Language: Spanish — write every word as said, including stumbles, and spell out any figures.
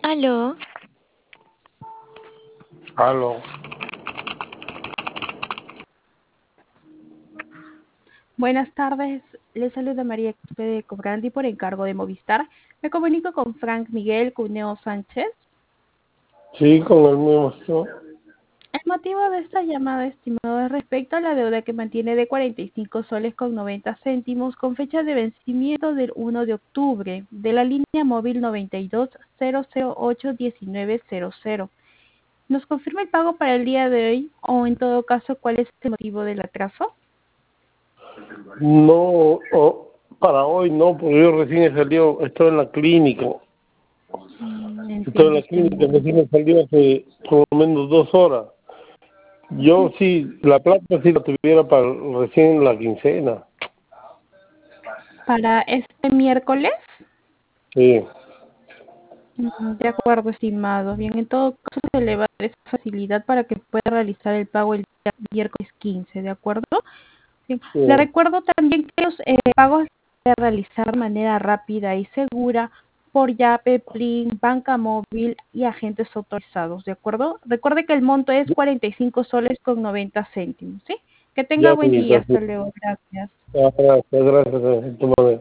Aló, Aló. Buenas tardes, les saluda María Expede Cobrandi por encargo de Movistar. Me comunico con Frank Miguel Cuneo Sánchez. Sí, con el mismo. ¿No? El motivo de esta llamada, estimado, es respecto a la deuda que mantiene de cuarenta y cinco soles con noventa céntimos con fecha de vencimiento del uno de octubre de la línea móvil noventa y dos cero cero ocho diecinueve cero cero. ¿Nos confirma el pago para el día de hoy o en todo caso cuál es el motivo del atraso? No, oh, para hoy no, porque yo recién he salido, estoy en la clínica. Mm, Estoy en entiendo, la clínica, estimado. recién he salido hace por lo menos dos horas. Yo sí, la plata sí la tuviera para recién la quincena. Para este miércoles. Sí, Mm, De acuerdo, estimado. Bien, en todo caso se le va a dar esa facilidad para que pueda realizar el pago el día miércoles quince, ¿de acuerdo? Sí. Le sí. recuerdo también que los eh, pagos se pueden realizar de manera rápida y segura por Yape, Plin, banca móvil y agentes autorizados, ¿de acuerdo? Recuerde que el monto es cuarenta y cinco soles con noventa céntimos, ¿sí? Que tenga Ya, buen día. amiguita, sí. Hasta luego. Gracias. Ah, gracias, gracias. de tu manera.